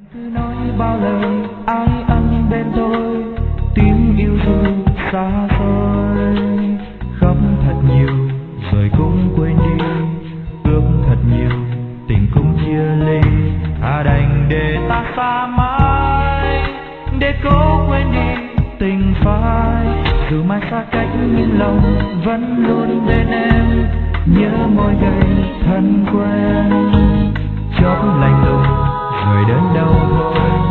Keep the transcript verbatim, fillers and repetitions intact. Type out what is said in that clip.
cứ nói bao lời ai anh bên tôi, tiếng yêu thương xa xôi. Khóc thật nhiều rồi cũng quên đi, ước thật nhiều tình cũng chia ly. À đành để ta xa mãi, để cố quên đi tình phai. Dù mai xa cách nhưng lòng vẫn luôn bên em, nhớ môi gầy thân quen. Chót lạnh lùng rồi đến đâu thôi,